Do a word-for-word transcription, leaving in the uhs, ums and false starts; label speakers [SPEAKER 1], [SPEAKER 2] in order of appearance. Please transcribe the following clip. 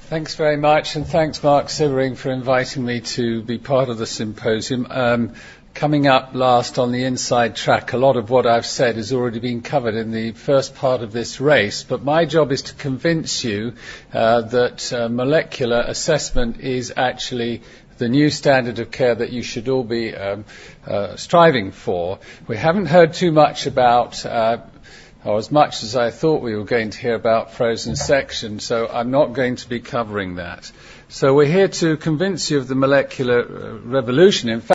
[SPEAKER 1] Thanks very much, and thanks Mark Sievering for inviting me to be part of the symposium. Um, coming up last on the inside track, a lot of what I've said has already been covered in the first part of this race, but my job is to convince you uh, that uh, molecular assessment is actually the new standard of care that you should all be um, uh, striving for. We haven't heard too much about uh, or as much as I thought we were going to hear about frozen section, so I'm not going to be covering that. So we're here to convince you of the molecular revolution. In fact,